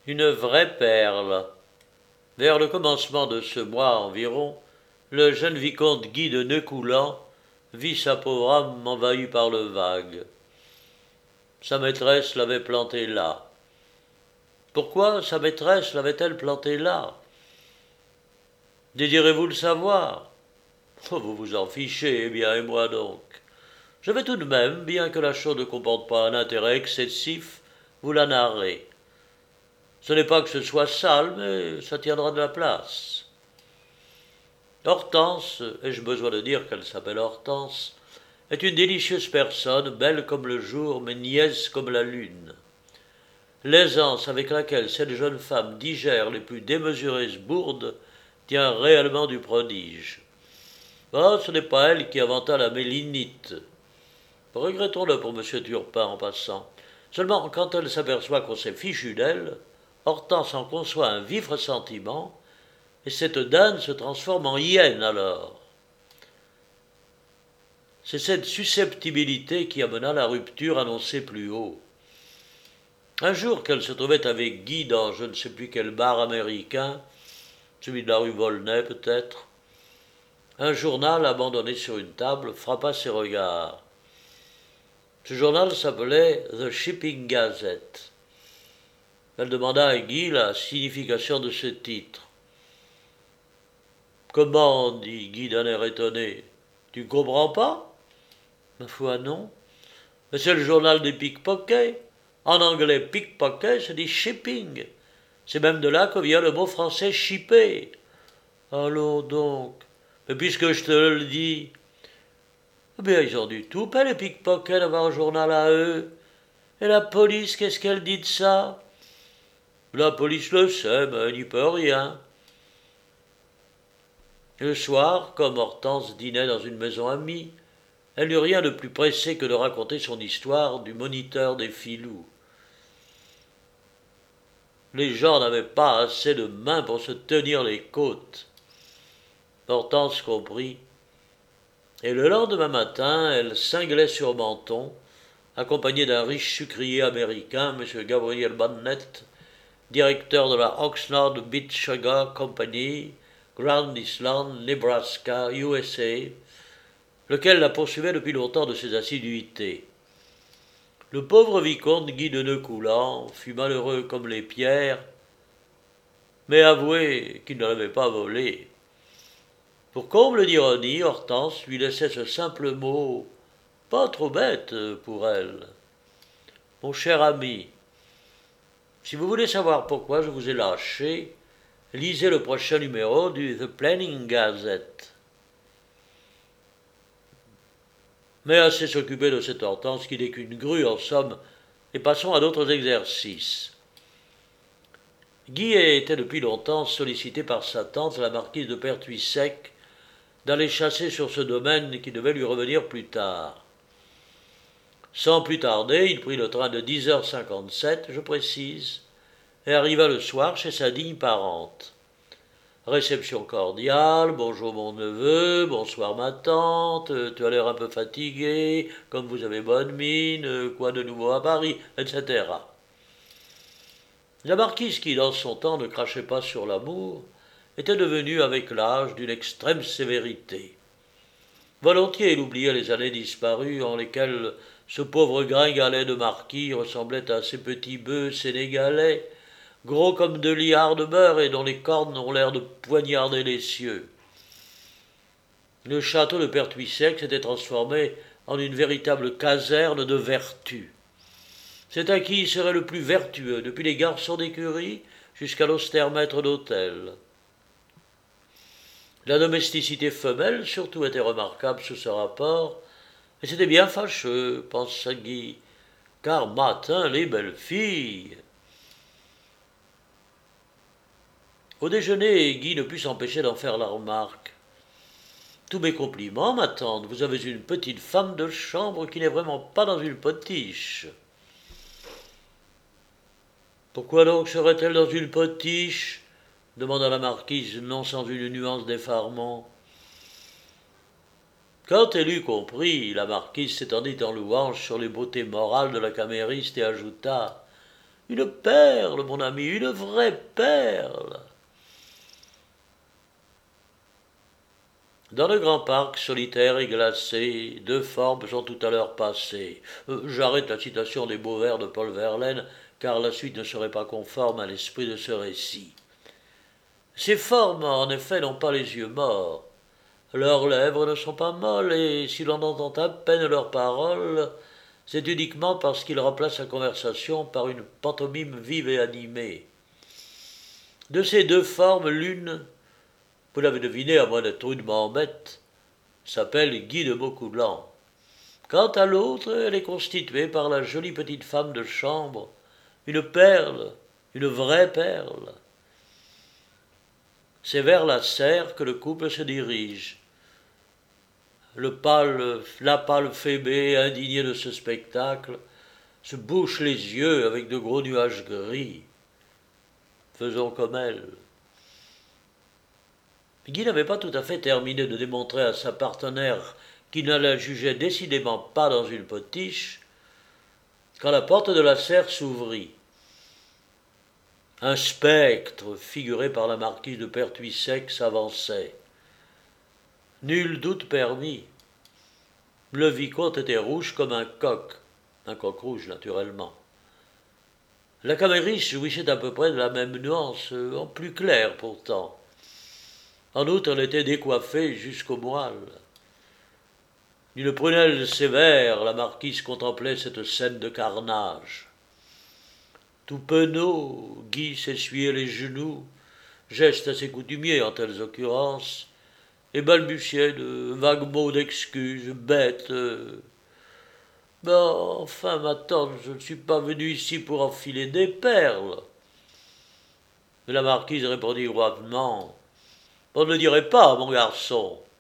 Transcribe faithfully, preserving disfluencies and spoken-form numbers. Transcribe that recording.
Une vraie perle. Vers le commencement de ce mois environ, le jeune vicomte Guy de Neucoulan vit sa pauvre âme envahie par le vague. Sa maîtresse l'avait planté là. Pourquoi sa maîtresse l'avait-elle planté là? Désirez-vous le savoir? Oh, vous vous en fichez, eh bien, et moi donc. Je vais tout de même, bien que la chose ne comporte pas un intérêt excessif, vous la narrer. Ce n'est pas que ce soit sale, mais ça tiendra de la place. Hortense, ai-je besoin de dire qu'elle s'appelle Hortense, est une délicieuse personne, belle comme le jour, mais niaise comme la lune. L'aisance avec laquelle cette jeune femme digère les plus démesurées bourdes tient réellement du prodige. Ah, ce n'est pas elle qui inventa la mélinite. Regrettons-le pour M. Turpin en passant. Seulement, quand elle s'aperçoit qu'on s'est fichu d'elle, Hortense en conçoit un vif ressentiment, et cette dinde se transforme en hyène alors. C'est cette susceptibilité qui amena la rupture annoncée plus haut. Un jour qu'elle se trouvait avec Guy dans je ne sais plus quel bar américain, celui de la rue Volney peut-être, un journal abandonné sur une table frappa ses regards. Ce journal s'appelait The Shipping Gazette. Elle demanda à Guy la signification de ce titre. « Comment » dit Guy d'un air étonné. « Tu ne comprends pas ?»« Ma foi, non. Mais c'est le journal des pickpockets. En anglais, pickpocket, c'est dit shipping. C'est même de là que vient le mot français shipper. Allons donc. Mais puisque je te le dis, eh bien, ils ont du tout, pas les pickpockets d'avoir un journal à eux. Et la police, qu'est-ce qu'elle dit de ça? La police le sait, mais elle n'y peut rien. Le soir, comme Hortense dînait dans une maison amie, elle n'eut rien de plus pressé que de raconter son histoire du moniteur des filous. Les gens n'avaient pas assez de mains pour se tenir les côtes. Hortense comprit, et le lendemain matin, elle cinglait sur Menton, accompagnée d'un riche sucrier américain, M. Gabriel Bonnet, directeur de la Oxnard Beach Sugar Company, Grand Island, Nebraska, U S A, lequel la poursuivait depuis longtemps de ses assiduités. Le pauvre vicomte Guy de Neucoulan fut malheureux comme les pierres, mais avouez qu'il ne l'avait pas volé. Pour comble d'ironie, Hortense lui laissait ce simple mot, pas trop bête pour elle. « Mon cher ami, si vous voulez savoir pourquoi je vous ai lâché, lisez le prochain numéro du The Planning Gazette. » Mais assez s'occuper de cette Hortense qui n'est qu'une grue en somme, et passons à d'autres exercices. Guy était depuis longtemps sollicité par sa tante, la marquise de Pertuis-Sec, d'aller chasser sur ce domaine qui devait lui revenir plus tard. Sans plus tarder, il prit le train de dix heures cinquante-sept, je précise, et arriva le soir chez sa digne parente. Réception cordiale, bonjour mon neveu, bonsoir ma tante, tu as l'air un peu fatigué, comme vous avez bonne mine, quoi de nouveau à Paris, et cetera. La marquise qui, dans son temps, ne crachait pas sur l'amour, était devenue avec l'âge d'une extrême sévérité. Volontiers il oubliait les années disparues en lesquelles ce pauvre gringalet de marquis ressemblait à ces petits bœufs sénégalais, gros comme deux liards de beurre et dont les cornes ont l'air de poignarder les cieux. Le château de Pertuis-Sec s'était transformé en une véritable caserne de vertu. C'est à qui serait le plus vertueux, depuis les garçons d'écurie jusqu'à l'austère maître d'hôtel. La domesticité femelle surtout était remarquable sous ce rapport, et c'était bien fâcheux, pensa Guy, car matin les belles filles. Au déjeuner, Guy ne put s'empêcher d'en faire la remarque. Tous mes compliments, ma tante, vous avez une petite femme de chambre qui n'est vraiment pas dans une potiche. Pourquoi donc serait-elle dans une potiche? Demanda la marquise, non sans une nuance d'effarement. Quand elle eut compris, la marquise s'étendit en louange sur les beautés morales de la camériste et ajouta « Une perle, mon ami, une vraie perle. Dans le grand parc solitaire et glacé, deux formes sont tout à l'heure passées. Euh, J'arrête la citation des beaux vers de Paul Verlaine, car la suite ne serait pas conforme à l'esprit de ce récit. Ces formes, en effet, n'ont pas les yeux morts. Leurs lèvres ne sont pas molles, et si l'on entend à peine leurs paroles, c'est uniquement parce qu'ils remplacent la conversation par une pantomime vive et animée. De ces deux formes, l'une, vous l'avez deviné à moins d'être rudement bête, s'appelle Guy de Maucoulan. Quant à l'autre, elle est constituée par la jolie petite femme de chambre, une perle, une vraie perle. C'est vers la serre que le couple se dirige. Le pâle, la pâle Phébé, indignée de ce spectacle, se bouche les yeux avec de gros nuages gris. Faisons comme elle. Guy n'avait pas tout à fait terminé de démontrer à sa partenaire qu'il ne la jugeait décidément pas dans une potiche, quand la porte de la serre s'ouvrit. Un spectre, figuré par la marquise de Pertuissec, s'avançait. Nul doute permis. Le vicomte était rouge comme un coq, un coq rouge naturellement. La camériste jouissait à peu près de la même nuance, en plus clair pourtant. En outre, elle était décoiffée jusqu'au moelle. D'une prunelle sévère, la marquise contemplait cette scène de carnage. Tout penaud, Guy s'essuyait les genoux, geste assez coutumier en telles occurrences, et balbutiait de vagues mots d'excuses, bêtes. Ben, enfin, ma tante, je ne suis pas venu ici pour enfiler des perles. Mais la marquise répondit gravement: On ne le dirait pas, mon garçon.